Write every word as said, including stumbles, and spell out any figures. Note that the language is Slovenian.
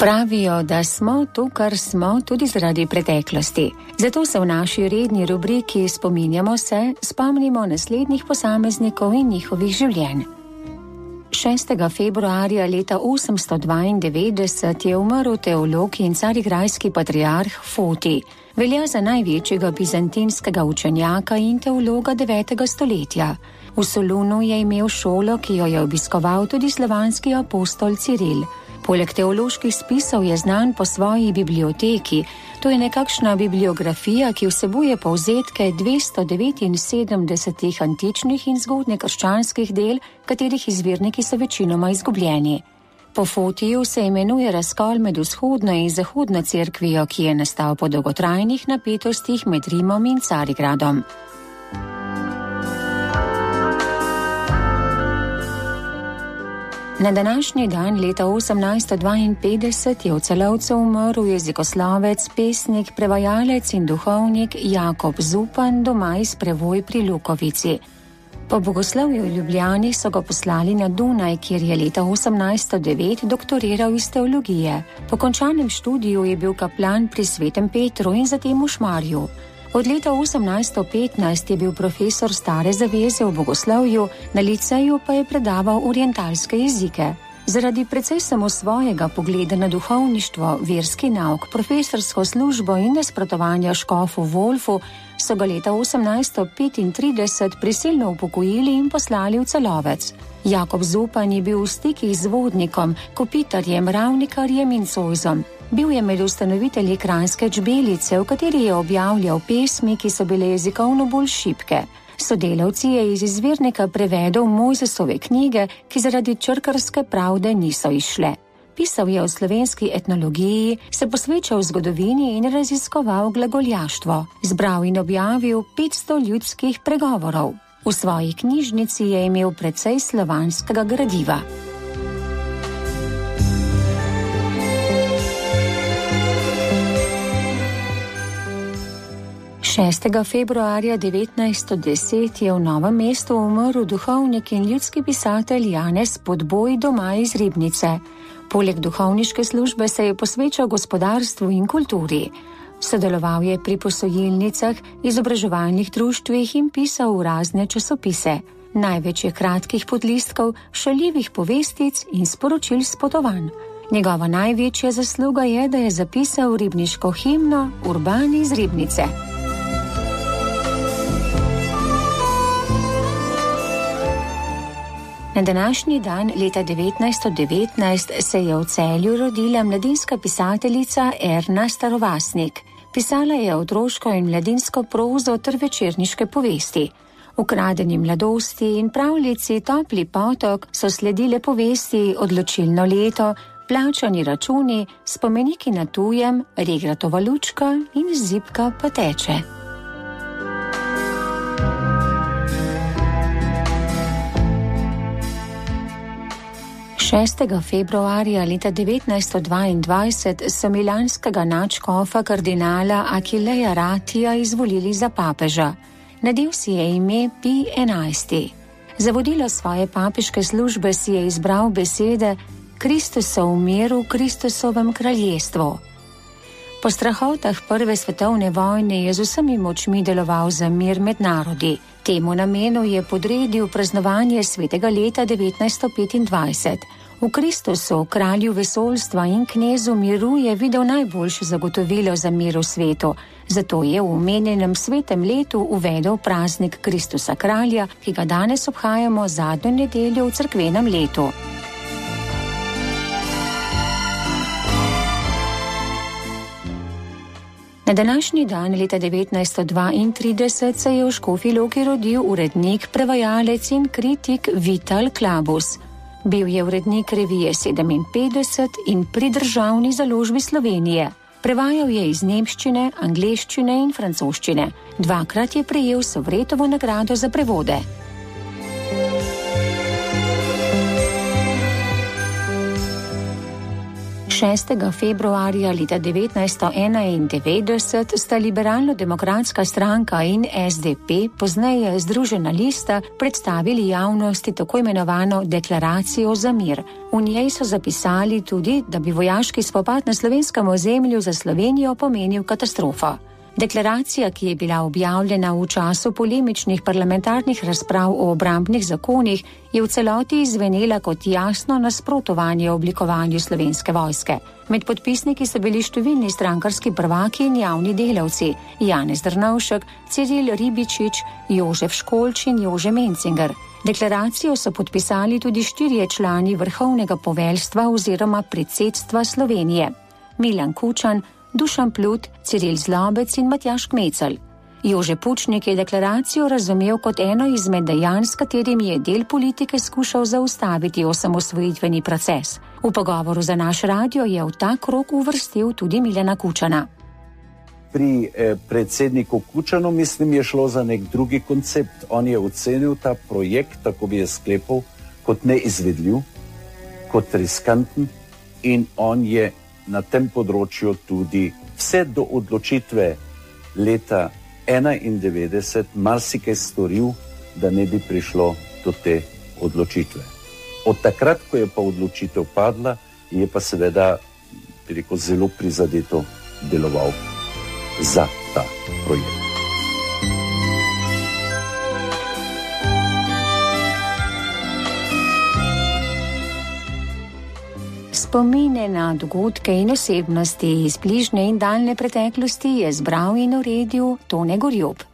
Pravijo, da smo to, kar smo, tudi zaradi preteklosti. Zato se v naši redni rubriki Spominjamo se, spomnimo naslednjih posameznikov in njihovih življenj. šestega februarja leta osemsto dvaindevetdeset je umrl teolog in carigrajski patriarh Foti. Velja za največjega bizantinskega učenjaka in teologa devetega stoletja. V Solunu je imel šolo, ki jo je obiskoval tudi slovanski apostol Ciril. Poleg teoloških spisov je znan po svoji biblioteki. To je nekakšna bibliografija, ki vsebuje povzetke dvesto devetinsedemdeset antičnih in zgodnjekrščanskih del, katerih izvirniki so večinoma izgubljeni. Po Fotiju se imenuje razkol med vzhodno in zahodno cerkvijo, ki je nastal po dolgotrajnih napetostih med Rimom in Carigradom. Na današnji dan leta osemnajsto dvainpetdeset je v Celovcu umrl jezikoslovec, pesnik, prevajalec in duhovnik Jakob Zupan, doma iz Prevoj pri Lukovici. Po bogoslovju v Ljubljani so ga poslali na Dunaj, kjer je leta osemnajsto devet doktoriral iz teologije. Po končanem študiju je bil kaplan pri Svetem Petru in zatem v Šmarju. Od leta osemnajsto petnajst je bil profesor stare zaveze v bogoslovju, na liceju pa je predaval orientalske jezike. Zaradi precej samosvojega pogleda na duhovništvo, verski nauk, profesorsko službo in nasprotovanja škofu Wolfu so ga leta osemnajsto petintrideset prisilno upokojili in poslali v Celovec. Jakob Zupan je bil v stikih z vodnikom, kopitarjem, ravnikarjem in Cojzom. Bil je med ustanovitelji Kranjske Čbelice, v kateri je objavljal pesmi, ki so bile jezikovno bolj šibke. Sodelavci je iz izvirnika prevedel Mojzesove knjige, ki zaradi črkarske pravde niso izšle. Pisal je o slovenski etnologiji, se posvečal zgodovini in raziskoval glagoljaštvo. Zbral in objavil petsto ljudskih pregovorov. V svoji knjižnici je imel precej slovanskega gradiva. šestega februarja devetnajststo deset je v Novem mestu umrl duhovnik in ljudski pisatelj Janez Podboj, doma iz Ribnice. Poleg duhovniške službe se je posvečal gospodarstvu in kulturi. Sodeloval je pri posojilnicah, izobraževalnih društvih in pisal v razne časopise. Največ je kratkih podlistkov, šaljivih povestic in sporočil s potovanj. Njegova največja zasluga je, da je zapisal ribniško himno Urban iz Ribnice. Na današnji dan leta devetnajststo devetnajst se je v Celju rodila mladinska pisateljica Erna Starovasnik. Pisala je otroško in mladinsko prozo ter večerniške povesti. Ukradeni mladosti in pravljici Topli potok so sledile povesti Odločilno leto, Plačani računi, Spomeniki na tujem, Regratova lučka in Zibka pa teče. šestega februarja leta devetnajststo dvaindvajset so milanskega nadškofa kardinala Akileja Ratija izvolili za papeža. Nadel si je ime Pij enajsti. Za vodilo svoje papeške službe si je izbral besede Kristusov mir v Kristusovem kraljestvu. Po strahotah prve svetovne vojne je z vsemi močmi deloval za mir med narodi. Temu namenu je podredil praznovanje svetega leta devetnajststo petindvajset. V Kristusu, kralju vesoljstva in knezu miru, je videl najboljše zagotovilo za mir v svetu. Zato je v omenjenem svetem letu uvedel praznik Kristusa kralja, ki ga danes obhajamo zadnjo nedeljo v cerkvenem letu. Na današnji dan leta devetnajststo dvaintrideset se je v Škofji Loki rodil urednik, prevajalec in kritik Vital Klabus. Bil je urednik revije sedeminpetdeset in pri Državni založbi Slovenije. Prevajal je iz nemščine, angleščine in francoščine. Dvakrat je prejel Sovretovo nagrado za prevode. šestega februarja leta devetnajststo enaindevetdeset sta Liberalno-demokratska stranka in S D P, pozneje Združena lista, predstavili javnosti tako imenovano deklaracijo za mir. V njej so zapisali tudi, da bi vojaški spopad na slovenskem ozemlju za Slovenijo pomenil katastrofo. Deklaracija, ki je bila objavljena v času polemičnih parlamentarnih razprav o obrambnih zakonih, je v celoti izvenela kot jasno nasprotovanje oblikovanju slovenske vojske. Med podpisniki so bili številni strankarski prvaki in javni delavci: Janez Drnovšek, Ciril Ribičič, Jožef Školč in Jože Mencinger. Deklaracijo so podpisali tudi štirje člani vrhovnega poveljstva oziroma predsedstva Slovenije: Milan Kučan, Dušan Plut, Ciril Zlobec in Matjaž Kmecel. Jože Pučnik je deklaracijo razumel kot eno izmed dejanj, s katerimi je del politike skušal zaustaviti osamosvojitveni proces. V pogovoru za naš radio je v ta krog uvrstil tudi Milana Kučana. Pri eh, predsedniku Kučanu, mislim, je šlo za nek drugi koncept. On je ocenil ta projekt, tako bi je sklepal, kot neizvedljiv, kot riskanten, in on je na tem področju tudi vse do odločitve leta enaindevetdeset marsikaj storil, da ne bi prišlo do te odločitve. Od takrat, ko je pa odločitev padla, je pa seveda, bi rekel, zelo prizadeto deloval za ta projekt. Spomine na dogodke in osebnosti iz bližnje in daljne preteklosti je zbral in uredil Tone Gorjup.